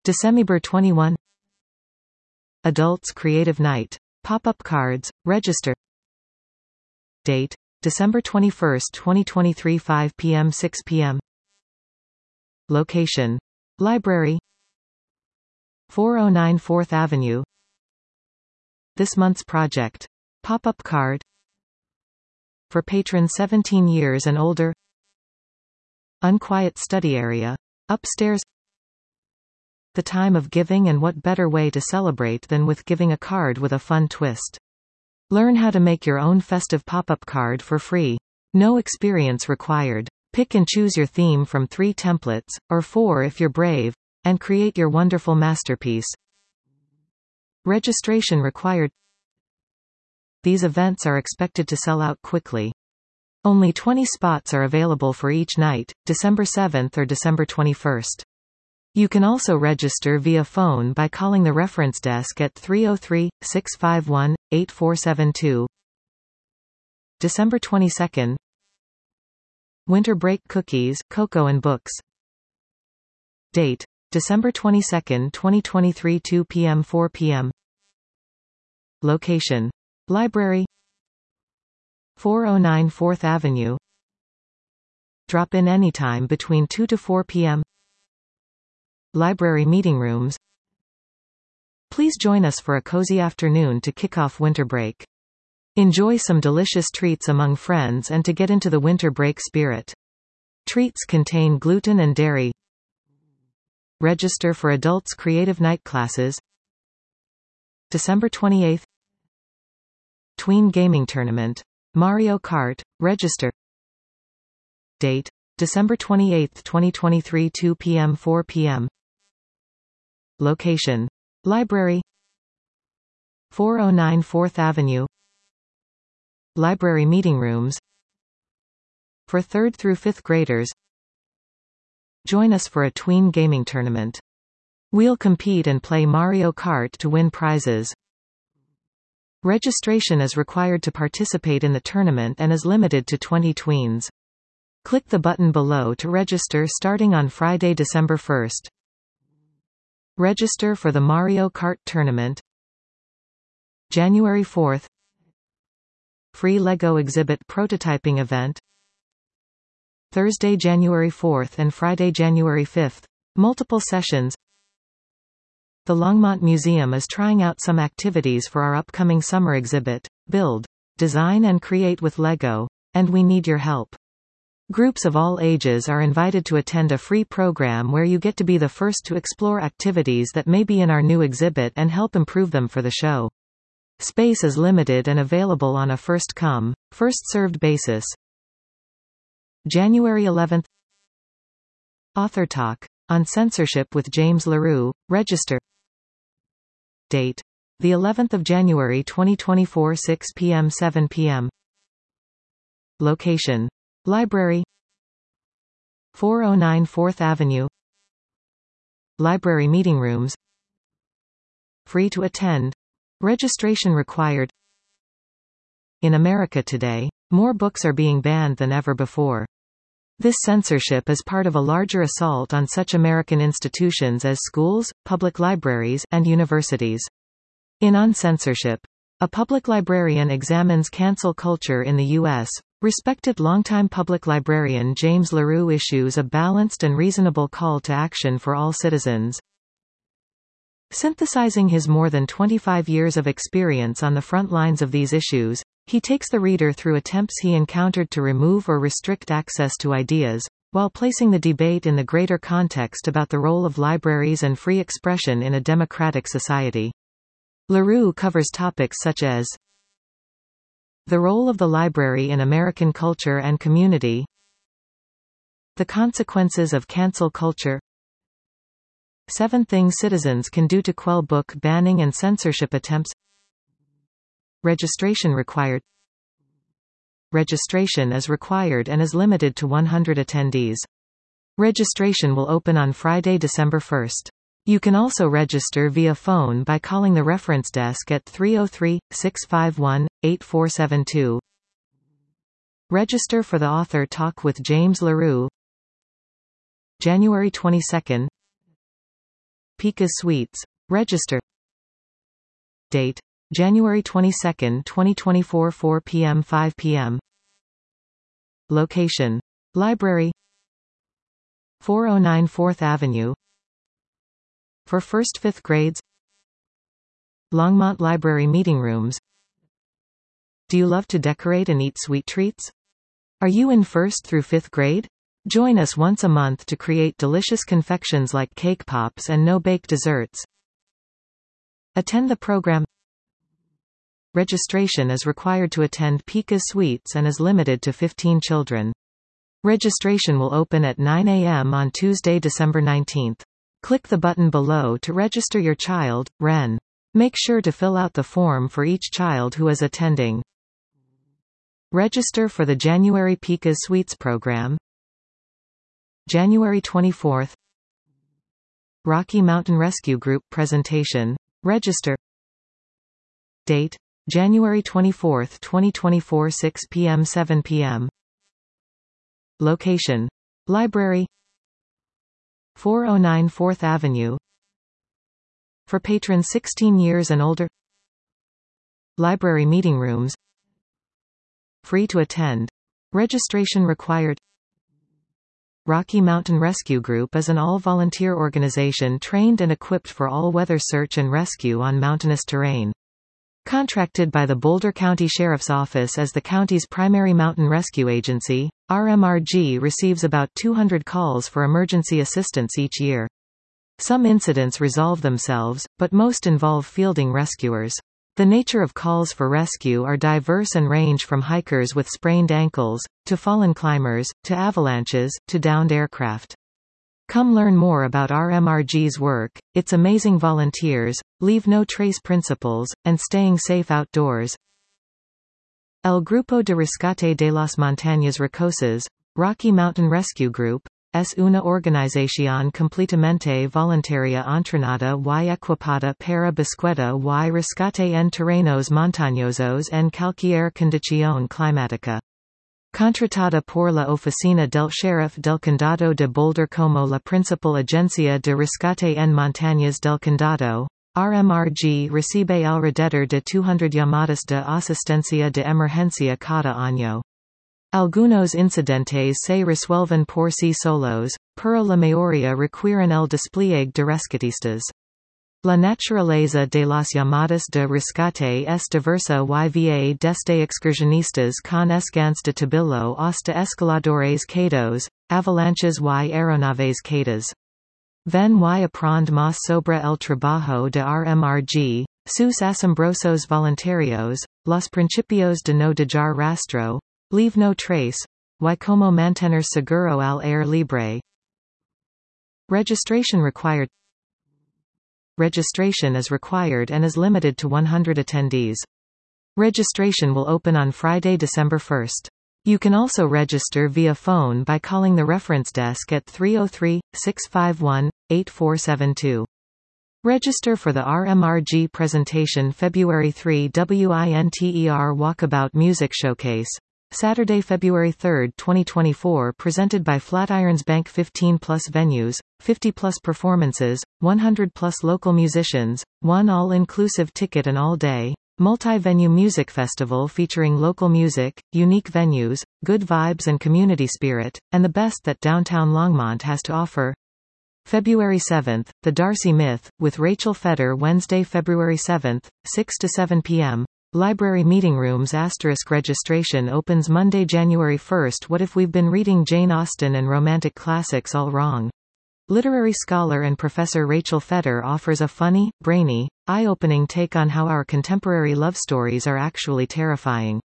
December 21. Adults Creative Night. Pop-up cards, register. Date: December 21, 2023, 5 p.m. 6 p.m. Location: Library, 409 4th Avenue. This month's project: pop-up card for patrons 17 years and older. Unquiet study area, upstairs. The time of giving, and what better way to celebrate than with giving a card with a fun twist. Learn how to make your own festive pop-up card for free. No experience required. Pick and choose your theme from 3 templates, or 4 if you're brave, and create your wonderful masterpiece. Registration required. These events are expected to sell out quickly. Only 20 spots are available for each night, December 7th or December 21st. You can also register via phone by calling the reference desk at 303-651-8472. December 22nd. Winter break cookies, cocoa and books. Date: December 22, 2023, 2 p.m. 4 p.m. Location: Library, 409 4th Avenue. Drop in anytime between 2 to 4 p.m. Library meeting rooms. Please join us for a cozy afternoon to kick off winter break. Enjoy some delicious treats among friends and to get into the winter break spirit. Treats contain gluten and dairy. Register for Adults Creative Night classes. December 28. Tween Gaming Tournament. Mario Kart, register. Date: December 28, 2023, 2 p.m. 4 p.m. Location: Library, 409 4th Avenue. Library meeting rooms. For 3rd through 5th graders. Join us for a tween gaming tournament. We'll compete and play Mario Kart to win prizes. Registration is required to participate in the tournament and is limited to 20 tweens. Click the button below to register starting on Friday, December 1st. Register for the Mario Kart tournament. January 4th. Free LEGO exhibit prototyping event. Thursday, January 4th and Friday, January 5th. Multiple sessions. The Longmont Museum is trying out some activities for our upcoming summer exhibit, Build, Design and Create with LEGO, and we need your help. Groups of all ages are invited to attend a free program where you get to be the first to explore activities that may be in our new exhibit and help improve them for the show. Space is limited and available on a first-come, first-served basis. January 11th. Author Talk on Censorship with James LaRue, register. Date: the 11th of January 2024, 6 p.m. 7 p.m. Location: Library, 409 4th Avenue. Library meeting rooms. Free to attend. Registration required. In America today, more books are being banned than ever before. This censorship is part of a larger assault on such American institutions as schools, public libraries, and universities. In On Censorship, a public librarian examines cancel culture in the U.S. Respected longtime public librarian James LaRue issues a balanced and reasonable call to action for all citizens. Synthesizing his more than 25 years of experience on the front lines of these issues, he takes the reader through attempts he encountered to remove or restrict access to ideas, while placing the debate in the greater context about the role of libraries and free expression in a democratic society. LaRue covers topics such as the role of the library in American culture and community, the consequences of cancel culture, 7 things citizens can do to quell book banning and censorship attempts. Registration required. Registration is required and is limited to 100 attendees. Registration will open on Friday, December 1st. You can also register via phone by calling the reference desk at 303-651-8472. Register for the Author Talk with James LaRue. January 22nd. Picas Suites. Register. Date: January 22, 2024, 4 p.m. 5 p.m. Location: Library, 409 4th Avenue. For 1st-5th grades. Longmont Library Meeting Rooms. Do you love to decorate and eat sweet treats? Are you in 1st through 5th grade? Join us once a month to create delicious confections like cake pops and no-bake desserts. Attend the program. Registration is required to attend Picas Suites and is limited to 15 children. Registration will open at 9 a.m. on Tuesday, December 19. Click the button below to register your child, Ren. Make sure to fill out the form for each child who is attending. Register for the January Picas Suites program. January 24. Rocky Mountain Rescue Group presentation. Register. Date: January 24, 2024, 6 p.m. 7 p.m. Location: Library, 409 4th Avenue. For patrons 16 years and older. Library meeting rooms. Free to attend. Registration required. Rocky Mountain Rescue Group is an all-volunteer organization trained and equipped for all-weather search and rescue on mountainous terrain. Contracted by the Boulder County Sheriff's Office as the county's primary mountain rescue agency, RMRG receives about 200 calls for emergency assistance each year. Some incidents resolve themselves, but most involve fielding rescuers. The nature of calls for rescue are diverse and range from hikers with sprained ankles, to fallen climbers, to avalanches, to downed aircraft. Come learn more about RMRG's work, its amazing volunteers, leave no trace principles, and staying safe outdoors. El Grupo de Rescate de las Montañas Rocosas, Rocky Mountain Rescue Group, es una organización completamente voluntaria entrenada y equipada para búsqueda y rescate en terrenos montañosos en cualquier condición climática. Contratada por la Oficina del Sheriff del Condado de Boulder como la principal agencia de rescate en montañas del condado, RMRG recibe alrededor de 200 llamadas de asistencia de emergencia cada año. Algunos incidentes se resuelven por sí solos, pero la mayoría requieren el despliegue de rescatistas. La naturaleza de las llamadas de rescate es diversa y va desde excursionistas con escans de tabilo hasta escaladores caídos, avalanches y aeronaves caídas. Ven y aprend más sobre el trabajo de RMRG, sus asombrosos voluntarios, los principios de no dejar rastro, leave no trace, y como mantener seguro al aire libre. Registration required. Registration is required and is limited to 100 attendees. Registration will open on Friday, December 1. You can also register via phone by calling the reference desk at 303-651-8472. Register for the RMRG presentation February 3 WINTER Walkabout Music Showcase. Saturday, February 3, 2024, presented by Flatirons Bank. 15+ venues, 50+ performances, 100+ local musicians, one all-inclusive ticket and all-day, multi-venue music festival featuring local music, unique venues, good vibes and community spirit, and the best that downtown Longmont has to offer. February 7, The Darcy Myth, with Rachel Feder. Wednesday, February 7, 6 to 7 p.m. Library meeting rooms *. Registration opens Monday, January 1. What if we've been reading Jane Austen and romantic classics all wrong? Literary scholar and professor Rachel Feder offers a funny, brainy, eye-opening take on how our contemporary love stories are actually terrifying.